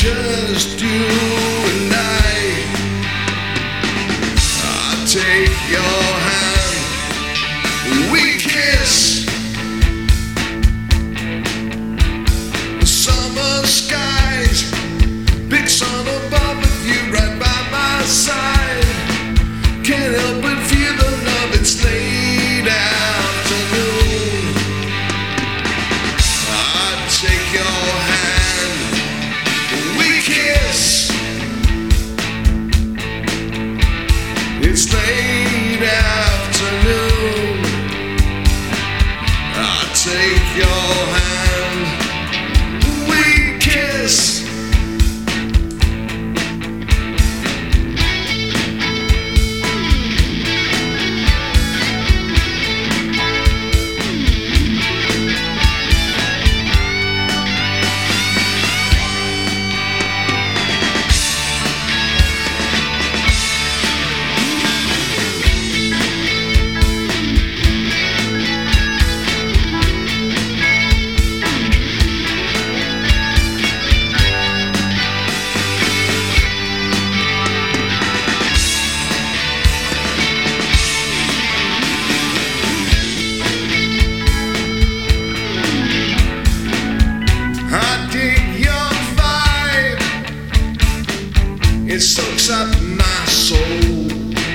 just you and I take your hand, we kiss. Summer skies, big sun above with you right by my side. Can't help but feel the love, it's late afternoon. I take your hand, we kiss. It's late afternoon. I take your hand, we kiss. It soaks up my soul.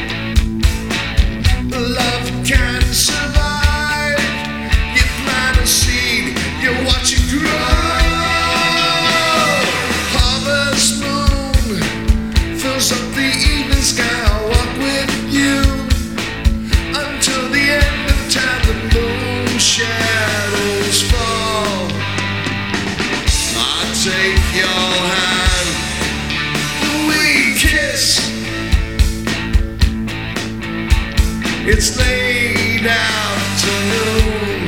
Love can survive. You plant a seed, you watch it grow. Harvest moon fills up the evening sky. I'll walk with you until the end of time. The moon shadows fall. I take your hand, kiss. It's late afternoon.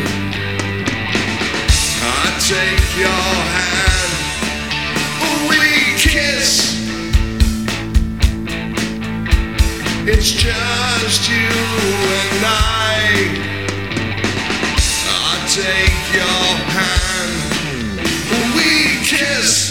I take your hand, we kiss. It's just you and I take your hand, we kiss.